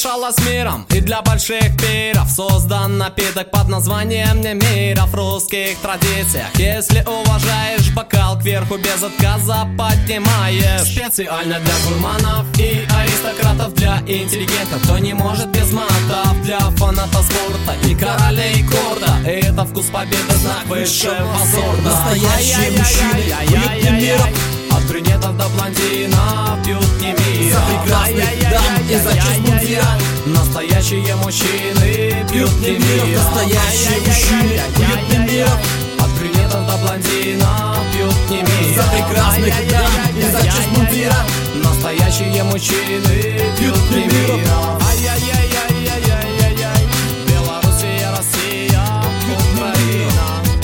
смешалась миром, и для больших пиров создан напиток под названием Немиров. В русских традициях, если уважаешь, бокал кверху без отказа поднимаешь. Специально для гурманов и аристократов, для интеллигентов, кто не может без матов, для фанатов спорта и королей корда. Это вкус победы, знак высшего сорта. Настоящие мужчины пьют Немиров. От брюнетов до блондинов пьют Немиров. За прекрасных дам и за честь мундира. Настоящие мужчины пьют Немиров. Настоящие мужчины пьют Немиров. От брюнетов до блондинов пьют Немиров. За прекрасных дам и за честь мундира. Настоящие мужчины пьют Немиров. Ай-яй-яй-яй-яй-яй-яй. Белоруссия, Россия, Украина.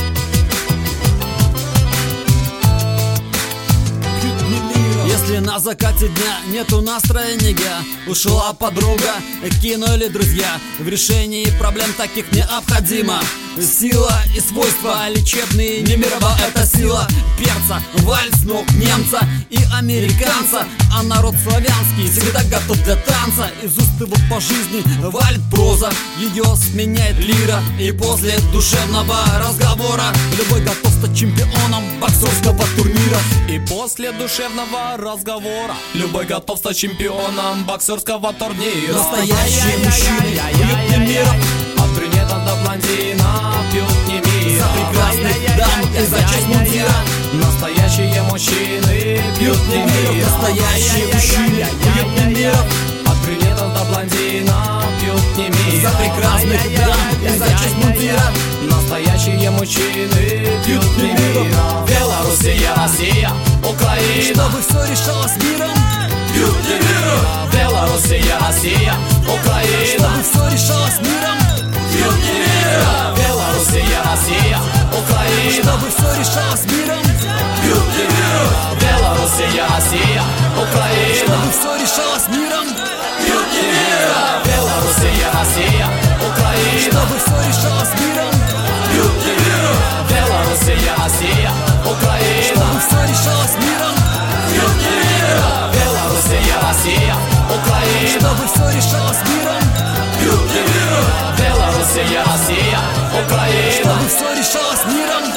Если на закате дня нету настроения, ушла подруга, кинули друзья. В решении проблем таких необходима сила и свойства лечебные Немирова. Это сила перца, вальс ног немца и американца. А народ славянский всегда готов для танца. Из уст его по жизни валит проза, ее сменяет лира. И после душевного разговора любой готов стать чемпионом боксерского турнира. И после душевного разговора любой готов стать чемпионом боксерского турнира. Настоящие мужчины пьют Немиров. От брюнетов до блондинов пьют Немиров. За прекрасных дам и за честь мундира. Настоящие мужчины пьют Немиров. Настоящие мужчины пьют Немиров. От брюнетов до блондинов пьют Немиров. За прекрасных дам и за честь мундира. Настоящие мужчины пьют Немиров. Белоруссия, Россия, Украина. Чтобы все решалось миром, пьют Немиров. Белоруссия, Россия, Украина. чтобы все решалось миром, пьют Немиров. Белоруссия, Россия, Украина. чтобы все решалось миром, пьют Немиров. Белоруссия, Россия, Украина. чтобы все решалось миром, пьют Немиров. Белоруссия, Россия, Украина. чтобы все решалось миром, пьют Немиров. Белоруссия, Россия, Украина. чтобы все решалось миром, пьют Немиров. Белоруссия, Россия, Украина. чтобы все решалось миром, пьют Немиров. Белоруссия, Россия, Украина. чтобы все решалось миром.